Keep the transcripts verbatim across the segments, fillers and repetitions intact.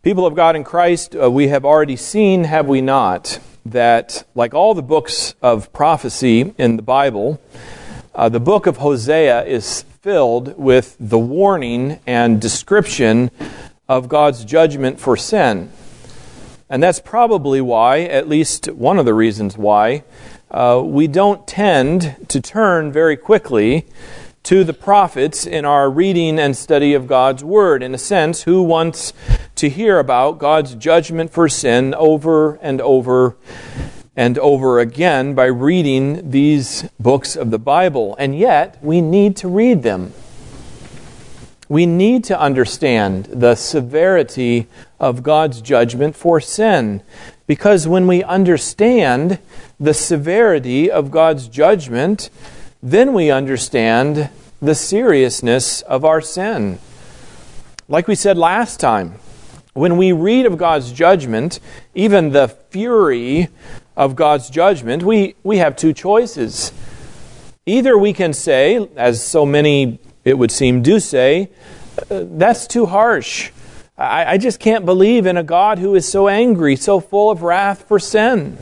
People of God in Christ, uh, we have already seen, have we not, that like all the books of prophecy in the Bible, uh, the book of Hosea is filled with the warning and description of God's judgment for sin. And that's probably why, at least one of the reasons why, uh, we don't tend to turn very quickly to the prophets in our reading and study of God's Word. In a sense, who wants to hear about God's judgment for sin over and over and over again by reading these books of the Bible? And yet, we need to read them. We need to understand the severity of God's judgment for sin. Because when we understand the severity of God's judgment, then we understand the seriousness of our sin. Like we said last time, when we read of God's judgment, even the fury of God's judgment, we, we have two choices. Either we can say, as so many, it would seem, do say, that's too harsh. I, I just can't believe in a God who is so angry, so full of wrath for sin.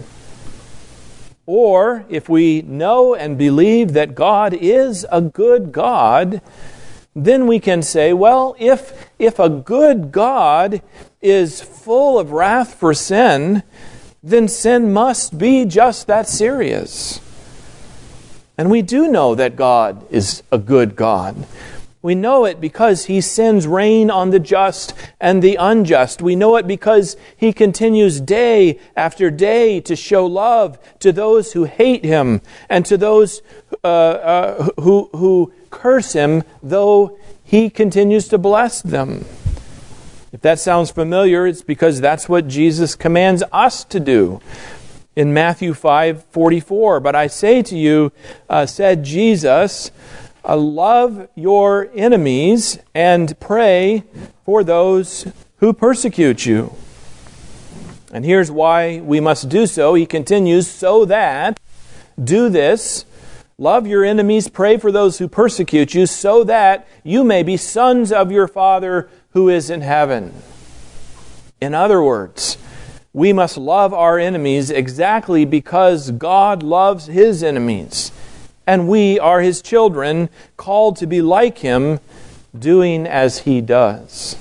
Or, if we know and believe that God is a good God, then we can say, well, if, if a good God is full of wrath for sin, then sin must be just that serious. And we do know that God is a good God. We know it because He sends rain on the just and the unjust. We know it because He continues day after day to show love to those who hate Him and to those uh, uh, who, who curse Him, though He continues to bless them. If that sounds familiar, it's because that's what Jesus commands us to do. In Matthew five forty-four, "But I say to you, uh, said Jesus, Uh, love your enemies and pray for those who persecute you." And here's why we must do so. He continues, "So that, do this, love your enemies, pray for those who persecute you, so that you may be sons of your Father who is in heaven." In other words, we must love our enemies exactly because God loves His enemies. And we are His children, called to be like Him, doing as He does.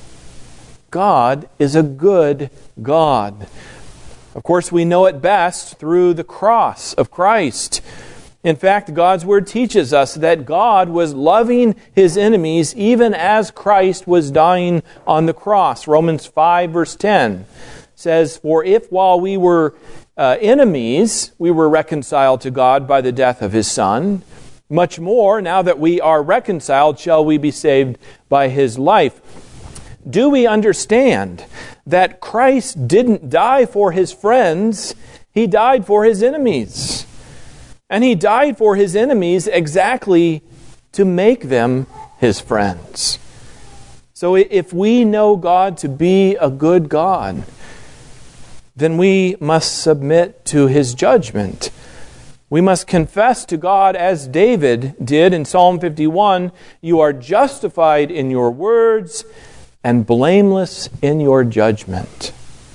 God is a good God. Of course, we know it best through the cross of Christ. In fact, God's Word teaches us that God was loving His enemies even as Christ was dying on the cross. Romans five verse ten says, "For if while we were Uh, enemies, we were reconciled to God by the death of His Son, much more, now that we are reconciled, shall we be saved by His life." Do we understand that Christ didn't die for His friends, He died for His enemies? And He died for His enemies exactly to make them His friends. So if we know God to be a good God, then we must submit to His judgment. We must confess to God as David did in Psalm fifty-one, "You are justified in your words and blameless in your judgment."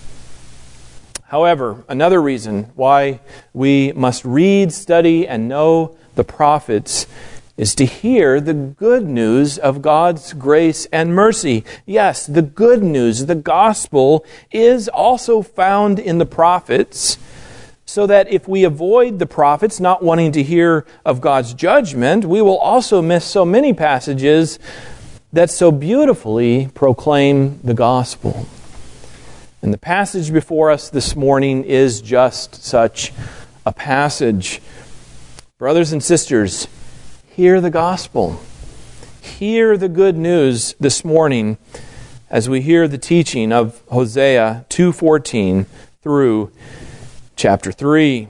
However, another reason why we must read, study, and know the prophets is to hear the good news of God's grace and mercy. Yes, the good news, the gospel, is also found in the prophets, so that if we avoid the prophets, not wanting to hear of God's judgment, we will also miss so many passages that so beautifully proclaim the gospel. And the passage before us this morning is just such a passage. Brothers and sisters, hear the gospel. Hear the good news this morning as we hear the teaching of Hosea two fourteen through chapter three.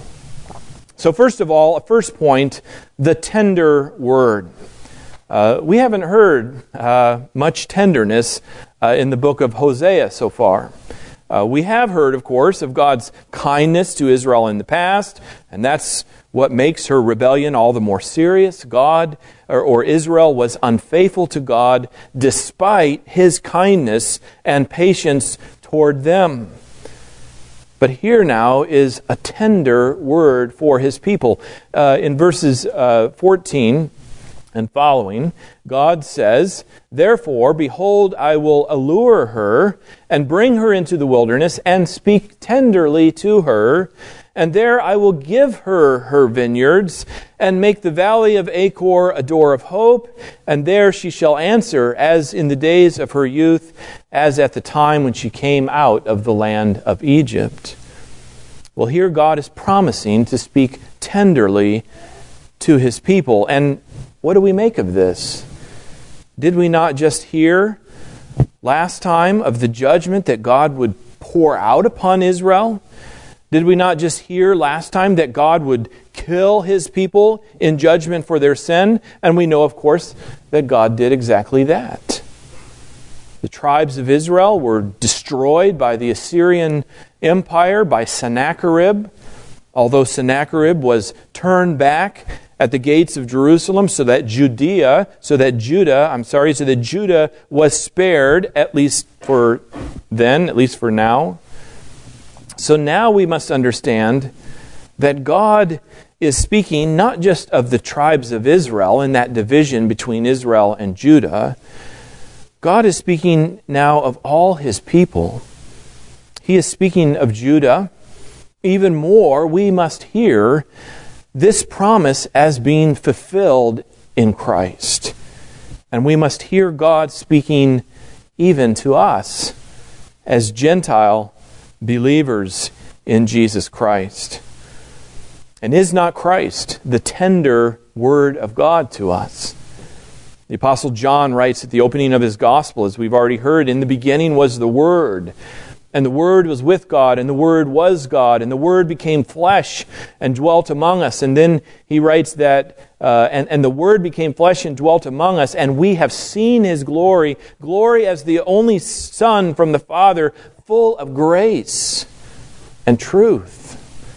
So first of all, a first point, the tender word. Uh, we haven't heard uh, much tenderness uh, in the book of Hosea so far. Uh, we have heard, of course, of God's kindness to Israel in the past, and that's what makes her rebellion all the more serious. God, or, or Israel, was unfaithful to God despite His kindness and patience toward them. But here now is a tender word for His people. Uh, in verses uh, fourteen and following, God says, "Therefore, behold, I will allure her and bring her into the wilderness and speak tenderly to her. And there I will give her her vineyards and make the valley of Achor a door of hope. And there she shall answer as in the days of her youth, as at the time when she came out of the land of Egypt." Well, here God is promising to speak tenderly to His people. And what do we make of this? Did we not just hear last time of the judgment that God would pour out upon Israel? Did we not just hear last time that God would kill His people in judgment for their sin? And we know, of course, that God did exactly that. The tribes of Israel were destroyed by the Assyrian Empire, by Sennacherib. Although Sennacherib was turned back at the gates of Jerusalem so that Judea, so that Judah, I'm sorry, so that Judah was spared, at least for then, at least for now. So now we must understand that God is speaking not just of the tribes of Israel in that division between Israel and Judah. God is speaking now of all His people. He is speaking of Judah. Even more, we must hear this promise as being fulfilled in Christ. And we must hear God speaking even to us as Gentile believers in Jesus Christ. And is not Christ the tender Word of God to us? The Apostle John writes at the opening of his Gospel, as we've already heard, "In the beginning was the Word, and the Word was with God, and the Word was God, and the Word became flesh and dwelt among us." And then he writes that, uh, and, and the Word became flesh and dwelt among us, and we have seen His glory, glory as the only Son from the Father, full of grace and truth.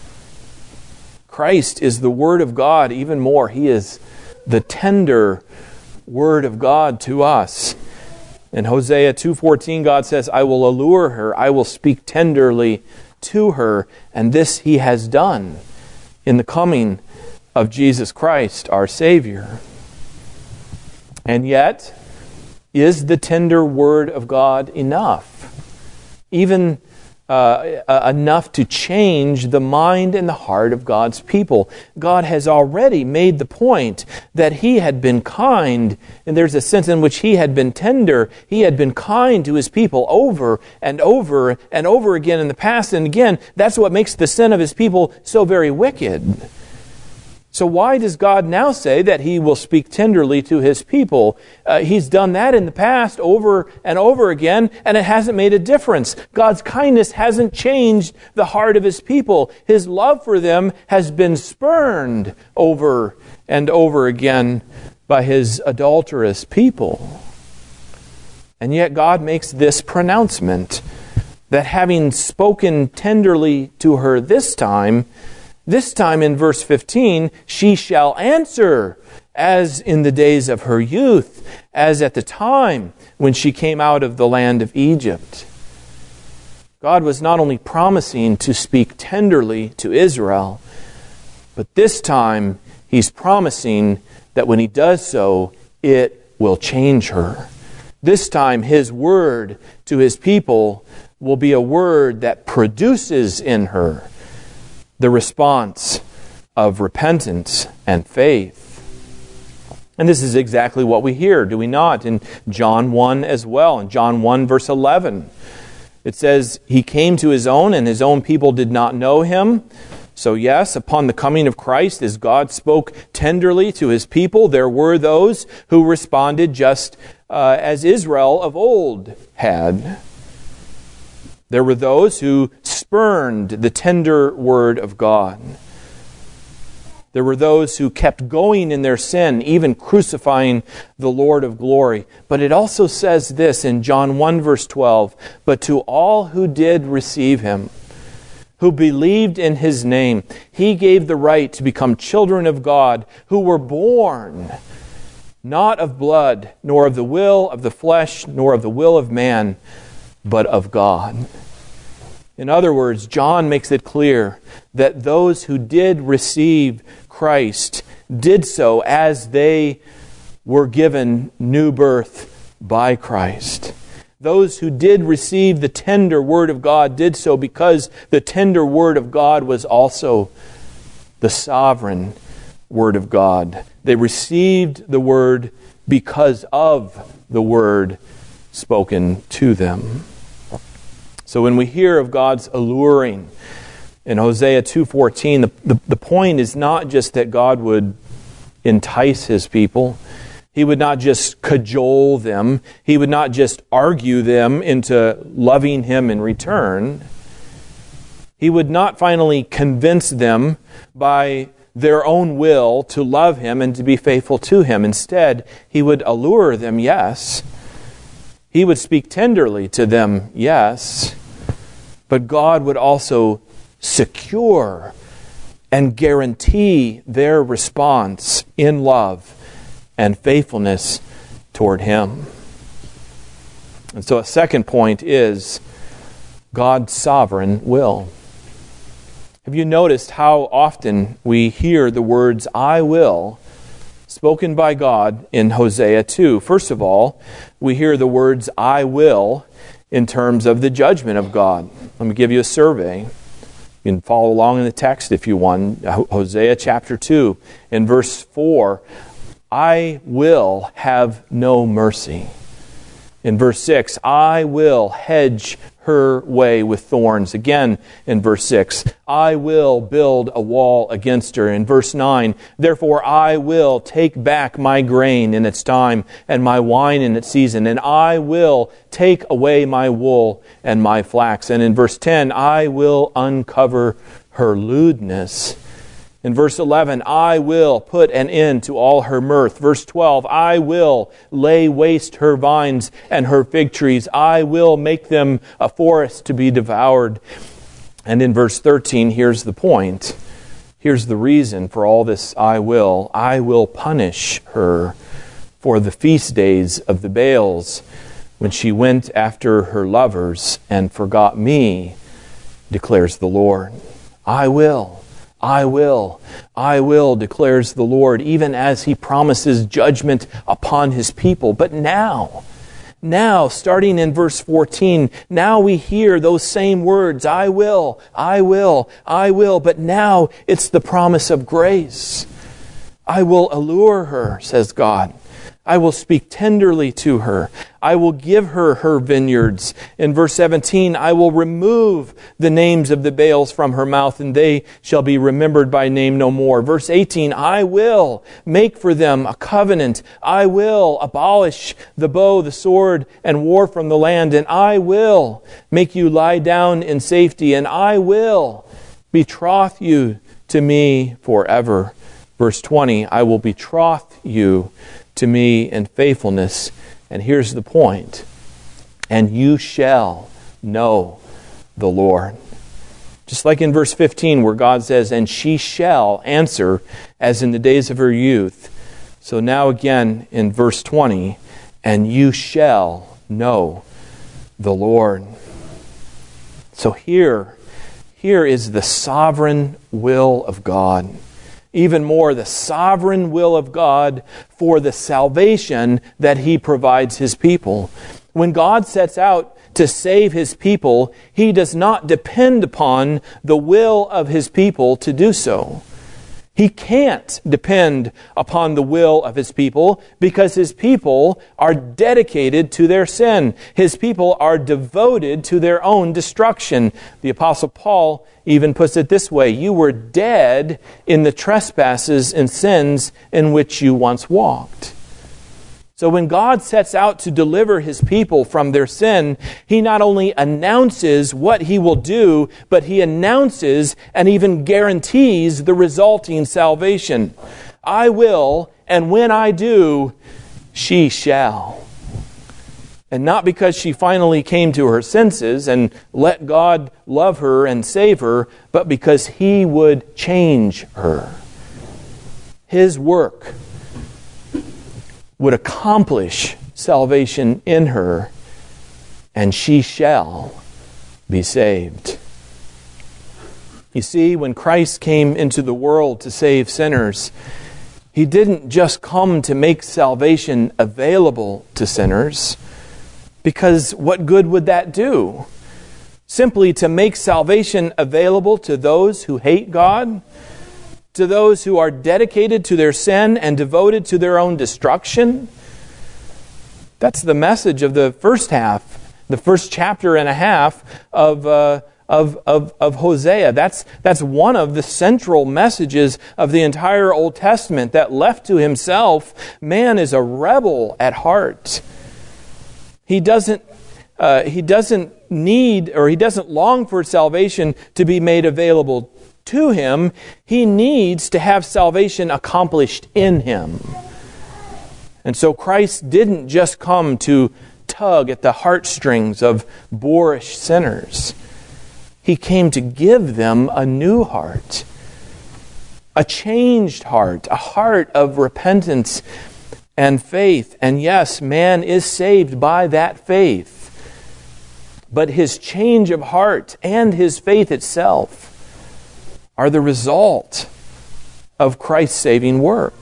Christ is the Word of God. Even more, He is the tender Word of God to us. In Hosea two fourteen, God says, "I will allure her, I will speak tenderly to her." And this He has done in the coming of Jesus Christ, our Savior. And yet, is the tender Word of God enough? Even uh, uh, enough to change the mind and the heart of God's people? God has already made the point that He had been kind, and there's a sense in which He had been tender. He had been kind to His people over and over and over again in the past. And again, that's what makes the sin of His people so very wicked. So why does God now say that He will speak tenderly to His people? Uh, he's done that in the past over and over again, and it hasn't made a difference. God's kindness hasn't changed the heart of His people. His love for them has been spurned over and over again by His adulterous people. And yet God makes this pronouncement that having spoken tenderly to her this time, This time in verse fifteen, she shall answer as in the days of her youth, as at the time when she came out of the land of Egypt. God was not only promising to speak tenderly to Israel, but this time He's promising that when He does so, it will change her. This time His word to His people will be a word that produces in her the response of repentance and faith. And this is exactly what we hear, do we not? In John one as well. In John one verse eleven, it says, "He came to His own, and His own people did not know Him." So yes, upon the coming of Christ, as God spoke tenderly to His people, there were those who responded just uh, as Israel of old had. There were those who spurned the tender word of God. There were those who kept going in their sin, even crucifying the Lord of glory. But it also says this in John one verse twelve, "But to all who did receive him, who believed in his name, he gave the right to become children of God, who were born not of blood, nor of the will of the flesh, nor of the will of man, but of God." In other words, John makes it clear that those who did receive Christ did so as they were given new birth by Christ. Those who did receive the tender Word of God did so because the tender Word of God was also the sovereign Word of God. They received the Word because of the Word spoken to them. So when we hear of God's alluring in Hosea two fourteen, the, the, the point is not just that God would entice His people. He would not just cajole them. He would not just argue them into loving Him in return. He would not finally convince them by their own will to love Him and to be faithful to Him. Instead, He would allure them, yes. He would speak tenderly to them, yes. But God would also secure and guarantee their response in love and faithfulness toward Him. And so a second point is God's sovereign will. Have you noticed how often we hear the words, "I will," spoken by God in Hosea two? First of all, we hear the words, "I will," in terms of the judgment of God. Let me give you a survey. You can follow along in the text if you want. Hosea chapter two, in verse four, "I will have no mercy." In verse six, "I will hedge her way with thorns." Again, in verse six, "I will build a wall against her." In verse nine, "Therefore I will take back my grain in its time and my wine in its season, and I will take away my wool and my flax." And in verse ten, "I will uncover her lewdness." In verse eleven, "I will put an end to all her mirth." Verse twelve, "I will lay waste her vines and her fig trees. I will make them a forest to be devoured." And in verse thirteen, here's the point. Here's the reason for all this "I will." "I will punish her for the feast days of the Baals, when she went after her lovers and forgot me, declares the Lord." I will. I will, I will, declares the Lord, even as He promises judgment upon His people. But now, now, starting in verse fourteen, now we hear those same words, "I will, I will, I will." But now it's the promise of grace. "I will allure her," says God. "I will speak tenderly to her. I will give her her vineyards." In verse seventeen, "I will remove the names of the Baals from her mouth, and they shall be remembered by name no more." Verse eighteen, "I will make for them a covenant. I will abolish the bow, the sword, and war from the land, and I will make you lie down in safety, and I will betroth you to me forever." Verse twenty, "I will betroth you to me in faithfulness." And here's the point. "And you shall know the Lord." Just like in verse fifteen where God says, "And she shall answer as in the days of her youth." So now again in verse twenty, "And you shall know the Lord." So here, here is the sovereign will of God. Even more, the sovereign will of God for the salvation that He provides His people. When God sets out to save His people, He does not depend upon the will of His people to do so. He can't depend upon the will of His people because His people are dedicated to their sin. His people are devoted to their own destruction. The Apostle Paul even puts it this way, "You were dead in the trespasses and sins in which you once walked." So when God sets out to deliver His people from their sin, He not only announces what He will do, but He announces and even guarantees the resulting salvation. I will, and when I do, she shall. And not because she finally came to her senses and let God love her and save her, but because He would change her. His work would accomplish salvation in her, and she shall be saved. You see, when Christ came into the world to save sinners, He didn't just come to make salvation available to sinners, because what good would that do? Simply to make salvation available to those who hate God, to those who are dedicated to their sin and devoted to their own destruction? That's the message of the first half, the first chapter and a half of uh, of, of of Hosea. That's that's one of the central messages of the entire Old Testament. That left to himself, man is a rebel at heart. He doesn't uh, he doesn't need or he doesn't long for salvation to be made available to him. He needs to have salvation accomplished in him. And so Christ didn't just come to tug at the heartstrings of boorish sinners. He came to give them a new heart, a changed heart, a heart of repentance and faith. And yes, man is saved by that faith. But his change of heart and his faith itself are the result of Christ's saving work.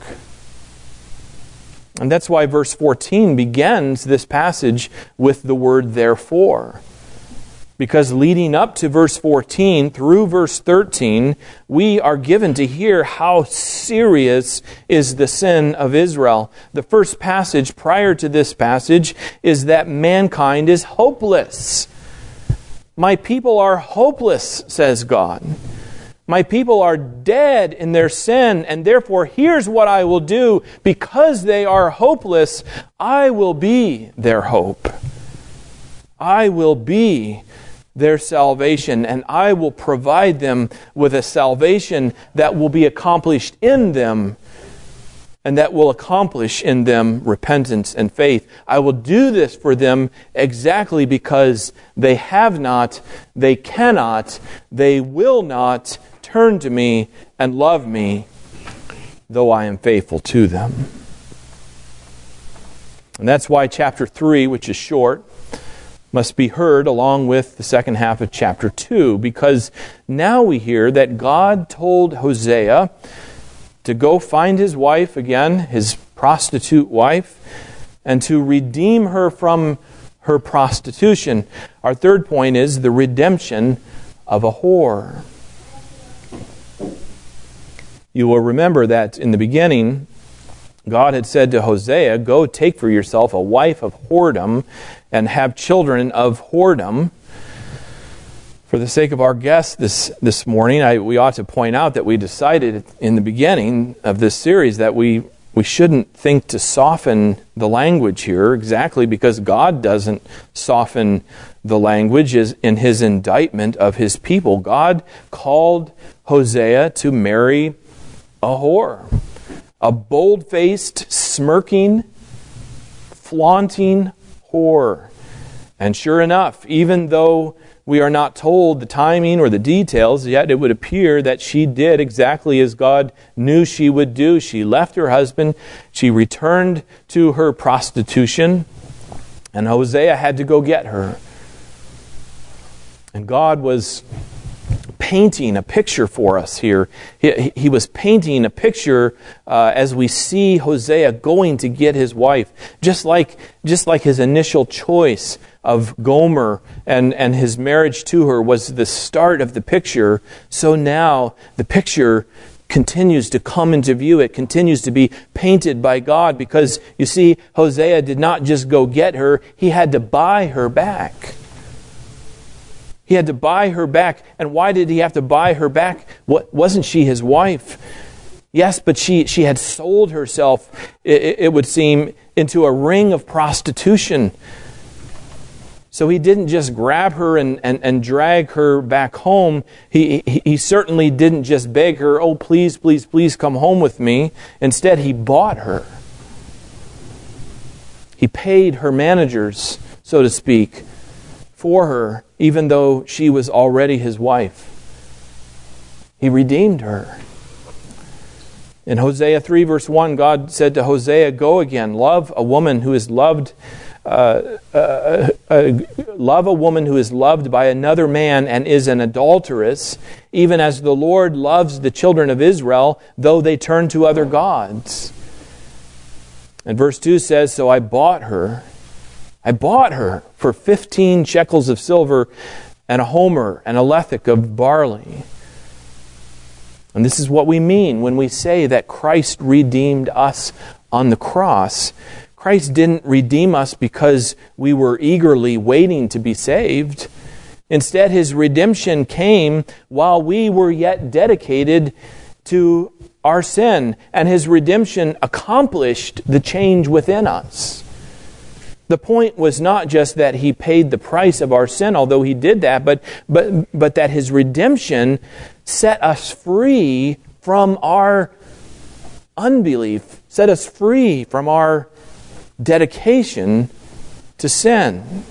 And that's why verse fourteen begins this passage with the word therefore. Because leading up to verse fourteen through verse thirteen, we are given to hear how serious is the sin of Israel. The first passage prior to this passage is that mankind is hopeless. My people are hopeless, says God. My people are dead in their sin, and therefore here's what I will do. Because they are hopeless, I will be their hope. I will be their salvation, and I will provide them with a salvation that will be accomplished in them, and that will accomplish in them repentance and faith. I will do this for them exactly because they have not, they cannot, they will not turn to me and love me, though I am faithful to them. And that's why chapter three, which is short, must be heard along with the second half of chapter two, because now we hear that God told Hosea to go find his wife again, his prostitute wife, and to redeem her from her prostitution. Our third point is the redemption of a whore. You will remember that in the beginning, God had said to Hosea, go take for yourself a wife of whoredom and have children of whoredom. For the sake of our guests this, this morning, I, we ought to point out that we decided in the beginning of this series that we, we shouldn't think to soften the language here, exactly because God doesn't soften the language in His indictment of His people. God called Hosea to marry a whore, a bold-faced, smirking, flaunting whore. And sure enough, even though we are not told the timing or the details, yet it would appear that she did exactly as God knew she would do. She left her husband, she returned to her prostitution, and Hosea had to go get her. And God was painting a picture for us here. He, he was painting a picture uh, as we see Hosea going to get his wife. Just like, just like his initial choice of Gomer and, and his marriage to her was the start of the picture, so now the picture continues to come into view. It continues to be painted by God because, you see, Hosea did not just go get her, he had to buy her back. He had to buy her back. And why did he have to buy her back? What, wasn't she his wife? Yes, but she, she had sold herself, it, it would seem, into a ring of prostitution. So he didn't just grab her and, and, and drag her back home. He, he, he certainly didn't just beg her, oh, please, please, please come home with me. Instead, he bought her. He paid her managers, so to speak, for her, even though she was already his wife. He redeemed her. In Hosea three, verse one, God said to Hosea, go again, love a woman who is loved, uh, uh, uh, love a woman who is loved by another man and is an adulteress, even as the Lord loves the children of Israel, though they turn to other gods. And verse two says, so I bought her. I bought her for fifteen shekels of silver and a homer and a lethek of barley. And this is what we mean when we say that Christ redeemed us on the cross. Christ didn't redeem us because we were eagerly waiting to be saved. Instead, His redemption came while we were yet dedicated to our sin, and His redemption accomplished the change within us. The point was not just that He paid the price of our sin, although He did that, but but but that His redemption set us free from our unbelief, set us free from our dedication to sin.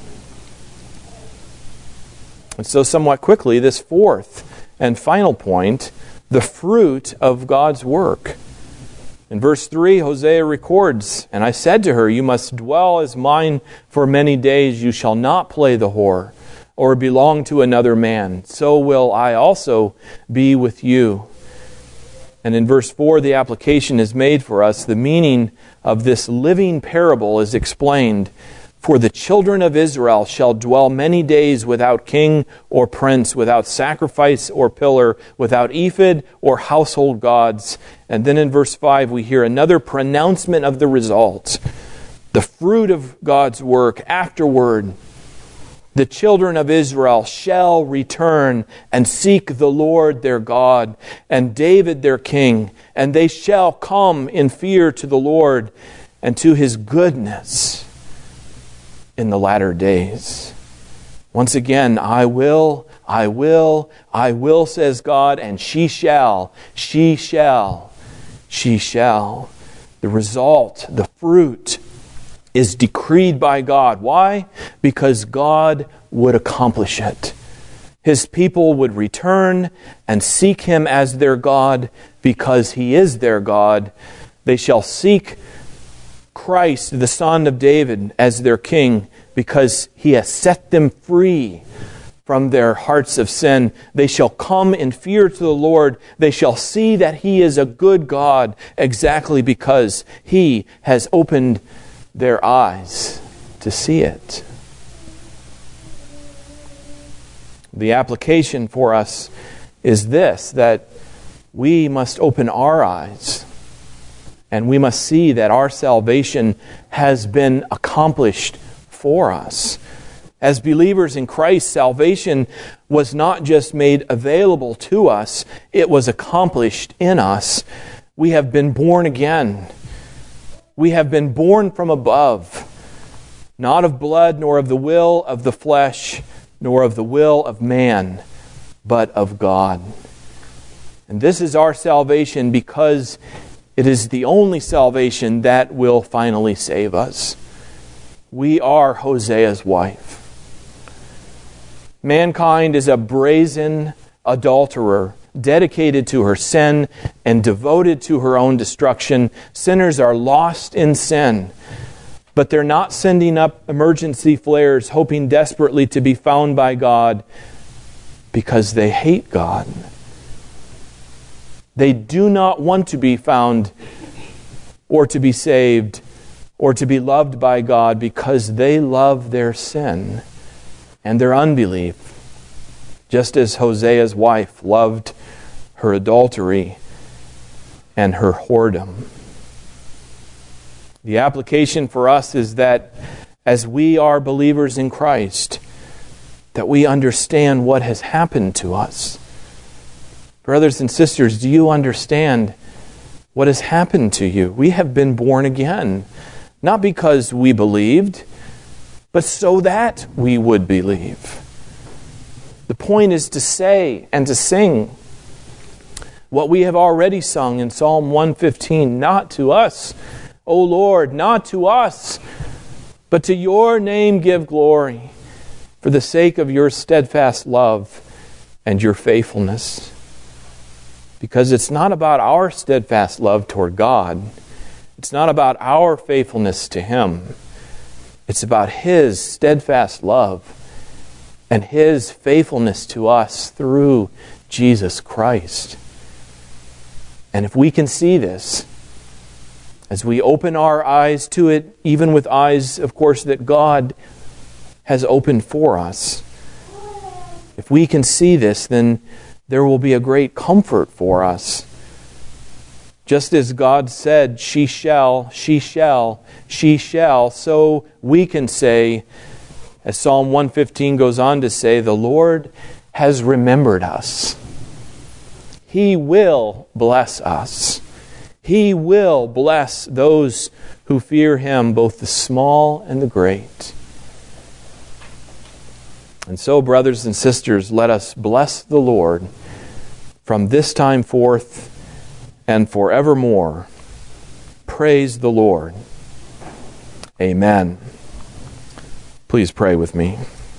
And so somewhat quickly, this fourth and final point, the fruit of God's work. In verse three, Hosea records, and I said to her, you must dwell as mine for many days. You shall not play the whore or belong to another man. So will I also be with you. And in verse four, the application is made for us. The meaning of this living parable is explained. For the children of Israel shall dwell many days without king or prince, without sacrifice or pillar, without ephod or household gods. And then in verse five we hear another pronouncement of the result. The fruit of God's work afterward. The children of Israel shall return and seek the Lord their God and David their king, and they shall come in fear to the Lord and to His goodness in the latter days. Once again, I will, I will, I will, says God, and she shall, she shall, she shall. The result, the fruit, is decreed by God. Why? Because God would accomplish it. His people would return and seek Him as their God because He is their God. They shall seek Christ, the Son of David, as their King because He has set them free from their hearts of sin. They shall come in fear to the Lord. They shall see that He is a good God exactly because He has opened their eyes to see it. The application for us is this, that we must open our eyes and we must see that our salvation has been accomplished for us. As believers in Christ, salvation was not just made available to us, it was accomplished in us. We have been born again. We have been born from above, not of blood, nor of the will of the flesh, nor of the will of man, but of God. And this is our salvation because it is the only salvation that will finally save us. We are Hosea's wife. Mankind is a brazen adulterer, dedicated to her sin and devoted to her own destruction. Sinners are lost in sin, but they're not sending up emergency flares hoping desperately to be found by God because they hate God. They do not want to be found or to be saved or to be loved by God because they love their sin and their unbelief, just as Hosea's wife loved her adultery and her whoredom. The application for us is that as we are believers in Christ, that we understand what has happened to us. Brothers and sisters, do you understand what has happened to you? We have been born again. not because we believed, but so that we would believe. The point is to say and to sing what we have already sung in Psalm one fifteen, not to us, O Lord, not to us, but to your name give glory, for the sake of your steadfast love and your faithfulness. Because it's not about our steadfast love toward God. It's not about our faithfulness to Him. It's about His steadfast love and His faithfulness to us through Jesus Christ. And if we can see this, as we open our eyes to it, even with eyes, of course, that God has opened for us, if we can see this, then there will be a great comfort for us. Just as God said, she shall, she shall, she shall, so we can say, as Psalm one fifteen goes on to say, the Lord has remembered us. He will bless us. He will bless those who fear Him, both the small and the great. And so, brothers and sisters, let us bless the Lord from this time forth and forevermore. Praise the Lord. Amen. Please pray with me.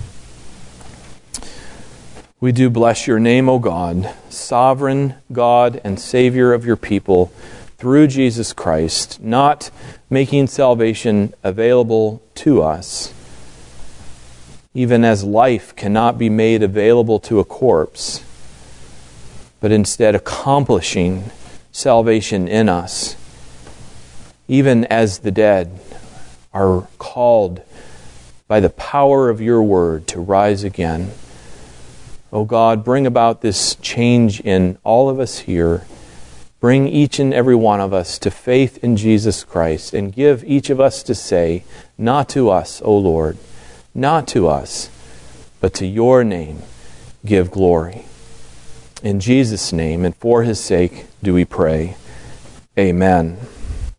We do bless your name, O God, sovereign God and Savior of your people, through Jesus Christ, not making salvation available to us, even as life cannot be made available to a corpse, but instead accomplishing salvation in us, even as the dead are called by the power of your word to rise again. O God, bring about this change in all of us here. Bring each and every one of us to faith in Jesus Christ, and give each of us to say, not to us, O Lord, not to us, but to your name give glory. In Jesus' name and for His sake do we pray. Amen.